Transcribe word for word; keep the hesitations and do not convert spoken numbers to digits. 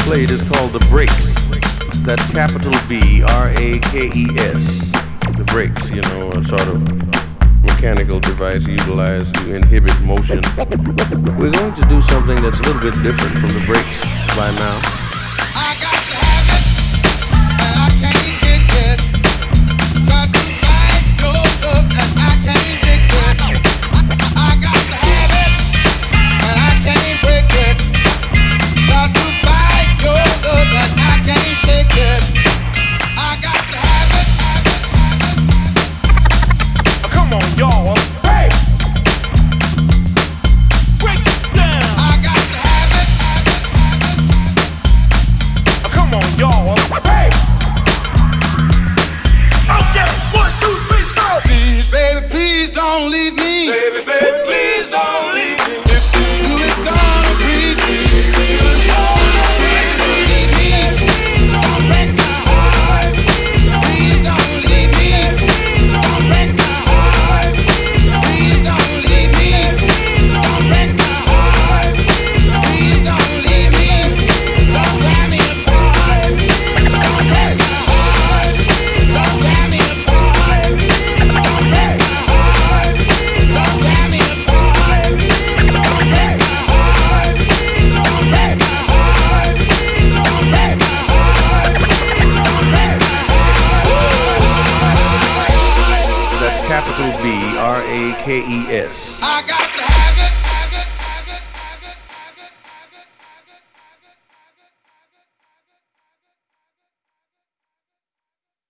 played is called The Brakes. That's capital B R A K E S. The brakes, you know, a sort of mechanical device utilized to inhibit motion. We're going to do something that's a little bit different from the brakes by now. I got to have it, and I can't get it. Try to fight your love, and I can't get it. I got to have it, and I can't break it. Try to fight your love, and I can't shake it. I got to have it, have it, have it. Come on, y'all. Hey! Break it down. I got to have it, have it, have it. Come on, y'all. Hey! Okay, one, two, three, four. Please, baby, please don't leave me. Baby, baby, please don't leave me. If you do, it's gonna breathe me. Please don't leave me. Please don't break my heart. Please don't leave me. Please don't break my heart. Please don't leave me. Please don't break my heart. Please don't leave me. Don't tear me apart. Don't break my heart. Don't tear me apart. Don't break my heart. Don't tear me apart. Don't break my heart. Don't break my heart. Don't break my heart. Don't break my heart. That's capital B R A K E S. I got